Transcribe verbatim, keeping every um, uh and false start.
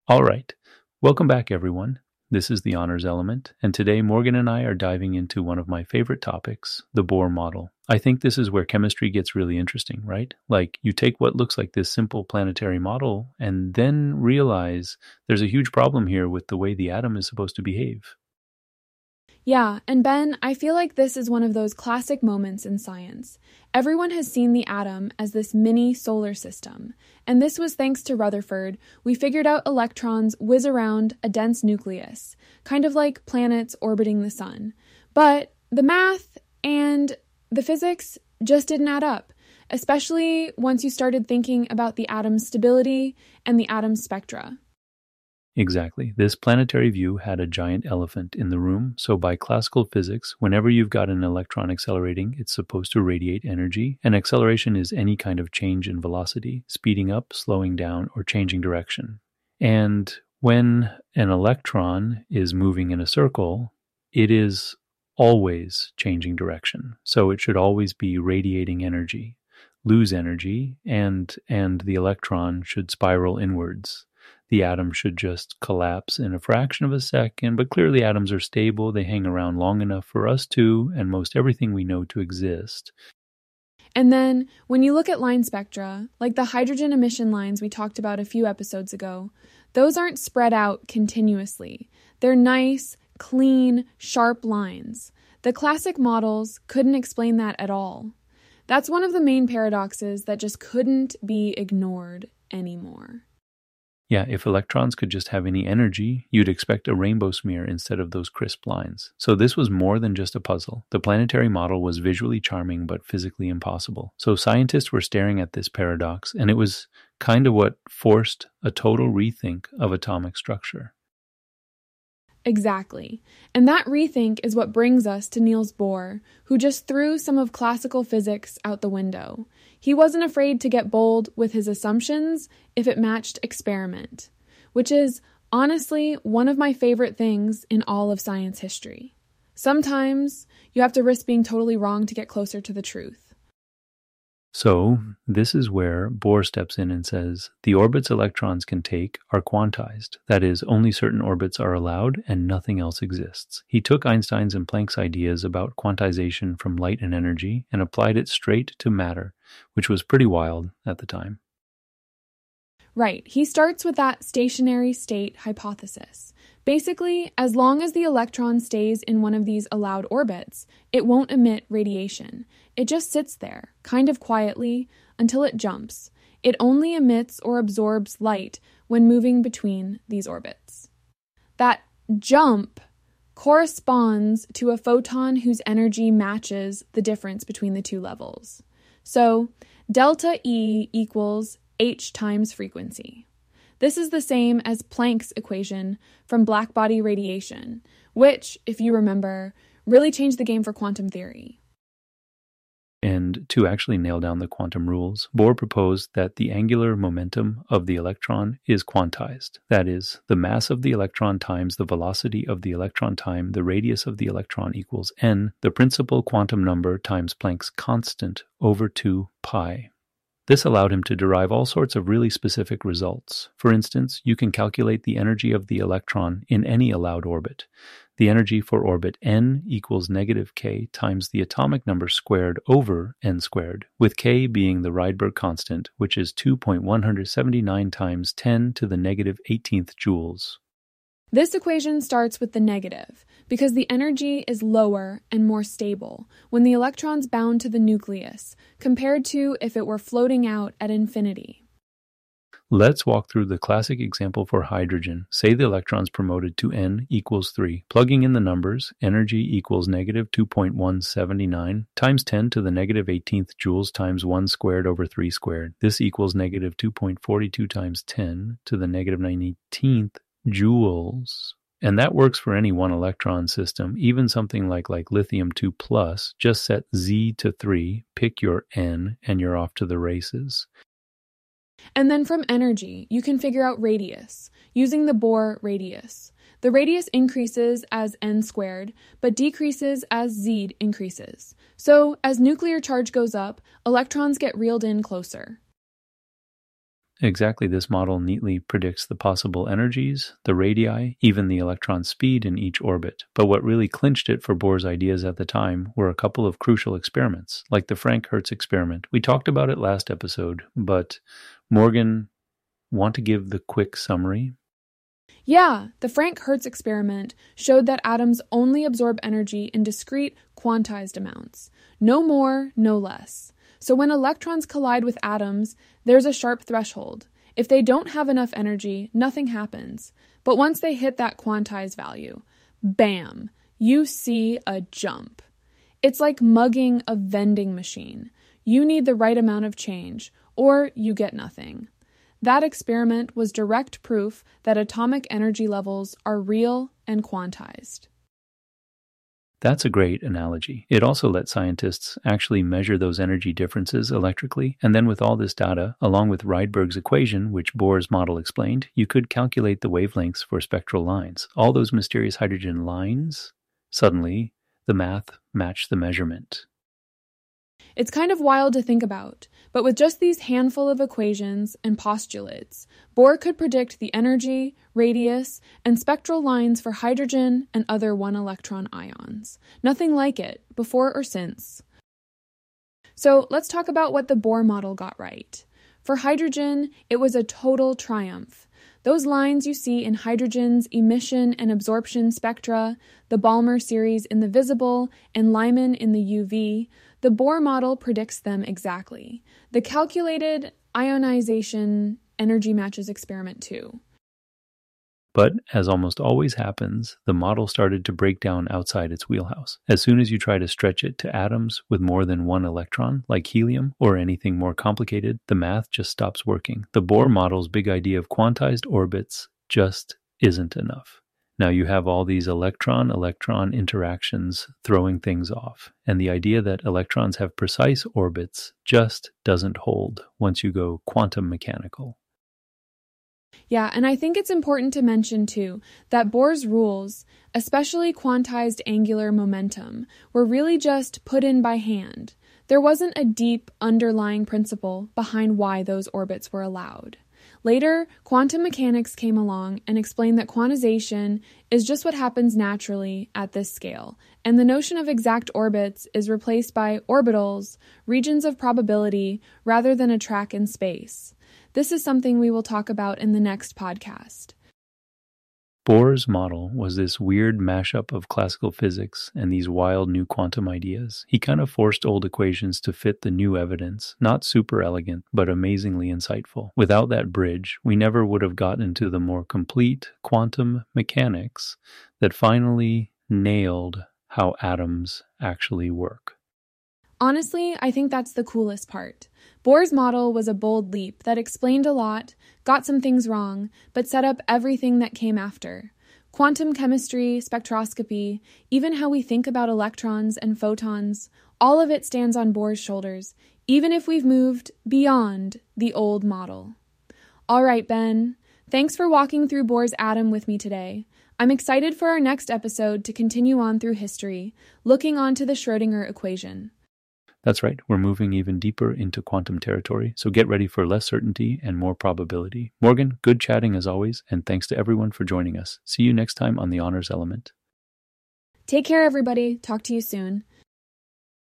All right. Welcome back, everyone. This is the Honors Element, and today Morgan and I are diving into one of my favorite topics, the Bohr model. I think this is where chemistry gets really interesting, right? Like, you take what looks like this simple planetary model and then realize there's a huge problem here with the way the atom is supposed to behave. Yeah, and Ben, I feel like this is one of those classic moments in science. Everyone has seen the atom as this mini solar system, and this was thanks to Rutherford. We figured out electrons whiz around a dense nucleus, kind of like planets orbiting the sun. But the math and the physics just didn't add up, especially once you started thinking about the atom's stability and the atom's spectra. Exactly. This planetary view had a giant elephant in the room, so by classical physics, whenever you've got an electron accelerating, it's supposed to radiate energy, and acceleration is any kind of change in velocity, speeding up, slowing down, or changing direction. And when an electron is moving in a circle, it is always changing direction, so it should always be radiating energy, lose energy, and, and the electron should spiral inwards. The atom should just collapse in a fraction of a second, but clearly atoms are stable. They hang around long enough for us to, and most everything we know to exist. And then, when you look at line spectra, like the hydrogen emission lines we talked about a few episodes ago, those aren't spread out continuously. They're nice, clean, sharp lines. The classic models couldn't explain that at all. That's one of the main paradoxes that just couldn't be ignored anymore. Yeah, if electrons could just have any energy, you'd expect a rainbow smear instead of those crisp lines. So this was more than just a puzzle. The planetary model was visually charming but physically impossible. So scientists were staring at this paradox, and it was kind of what forced a total rethink of atomic structure. Exactly. And that rethink is what brings us to Niels Bohr, who just threw some of classical physics out the window. He wasn't afraid to get bold with his assumptions if it matched experiment, which is, honestly, one of my favorite things in all of science history. Sometimes you have to risk being totally wrong to get closer to the truth. So this is where Bohr steps in and says, the orbits electrons can take are quantized. That is, only certain orbits are allowed and nothing else exists. He took Einstein's and Planck's ideas about quantization from light and energy and applied it straight to matter, which was pretty wild at the time. Right. He starts with that stationary state hypothesis. Basically, as long as the electron stays in one of these allowed orbits, it won't emit radiation. It just sits there, kind of quietly, until it jumps. It only emits or absorbs light when moving between these orbits. That jump corresponds to a photon whose energy matches the difference between the two levels. So, delta E equals h times frequency. This is the same as Planck's equation from blackbody radiation, which, if you remember, really changed the game for quantum theory. And to actually nail down the quantum rules, Bohr proposed that the angular momentum of the electron is quantized. That is, the mass of the electron times the velocity of the electron time the radius of the electron equals n, the principal quantum number times Planck's constant over two pi. This allowed him to derive all sorts of really specific results. For instance, you can calculate the energy of the electron in any allowed orbit. The energy for orbit n equals negative k times the atomic number squared over n squared, with k being the Rydberg constant, which is two point one seven nine times ten to the negative eighteenth joules. This equation starts with the negative, because the energy is lower and more stable when the electron's bound to the nucleus, compared to if it were floating out at infinity. Let's walk through the classic example for hydrogen. Say the electron's promoted to n equals three. Plugging in the numbers, energy equals negative two point one seven nine times ten to the negative eighteenth joules times one squared over three squared. This equals negative two point four two times ten to the negative nineteenth joules. And that works for any one electron system, even something like, like lithium two plus. Just set Z to three, pick your N, and you're off to the races. And then from energy, you can figure out radius, using the Bohr radius. The radius increases as n squared, but decreases as z increases. So, as nuclear charge goes up, electrons get reeled in closer. Exactly, this model neatly predicts the possible energies, the radii, even the electron speed in each orbit. But what really clinched it for Bohr's ideas at the time were a couple of crucial experiments, like the Frank-Hertz experiment. We talked about it last episode, but Morgan, want to give the quick summary? Yeah, the Frank-Hertz experiment showed that atoms only absorb energy in discrete, quantized amounts. No more, no less. So when electrons collide with atoms, there's a sharp threshold. If they don't have enough energy, nothing happens. But once they hit that quantized value, bam, you see a jump. It's like mugging a vending machine. You need the right amount of change, or you get nothing. That experiment was direct proof that atomic energy levels are real and quantized. That's a great analogy. It also let scientists actually measure those energy differences electrically, and then with all this data, along with Rydberg's equation, which Bohr's model explained, you could calculate the wavelengths for spectral lines. All those mysterious hydrogen lines, suddenly, the math matched the measurement. It's kind of wild to think about, but with just these handful of equations and postulates, Bohr could predict the energy, radius, and spectral lines for hydrogen and other one-electron ions. Nothing like it, before or since. So let's talk about what the Bohr model got right. For hydrogen, it was a total triumph. Those lines you see in hydrogen's emission and absorption spectra, the Balmer series in the visible, and Lyman in the U V, the Bohr model predicts them exactly. The calculated ionization energy matches experiment too. But, as almost always happens, the model started to break down outside its wheelhouse. As soon as you try to stretch it to atoms with more than one electron, like helium, or anything more complicated, the math just stops working. The Bohr model's big idea of quantized orbits just isn't enough. Now you have all these electron-electron interactions throwing things off, and the idea that electrons have precise orbits just doesn't hold once you go quantum mechanical. Yeah, and I think it's important to mention, too, that Bohr's rules, especially quantized angular momentum, were really just put in by hand. There wasn't a deep underlying principle behind why those orbits were allowed. Later, quantum mechanics came along and explained that quantization is just what happens naturally at this scale, and the notion of exact orbits is replaced by orbitals, regions of probability, rather than a track in space. This is something we will talk about in the next podcast. Bohr's model was this weird mashup of classical physics and these wild new quantum ideas. He kind of forced old equations to fit the new evidence, not super elegant, but amazingly insightful. Without that bridge, we never would have gotten to the more complete quantum mechanics that finally nailed how atoms actually work. Honestly, I think that's the coolest part. Bohr's model was a bold leap that explained a lot, got some things wrong, but set up everything that came after. Quantum chemistry, spectroscopy, even how we think about electrons and photons, all of it stands on Bohr's shoulders, even if we've moved beyond the old model. All right, Ben, thanks for walking through Bohr's atom with me today. I'm excited for our next episode to continue on through history, looking onto the Schrödinger equation. That's right, we're moving even deeper into quantum territory, so get ready for less certainty and more probability. Morgan, good chatting as always, and thanks to everyone for joining us. See you next time on The Honors Element. Take care, everybody. Talk to you soon.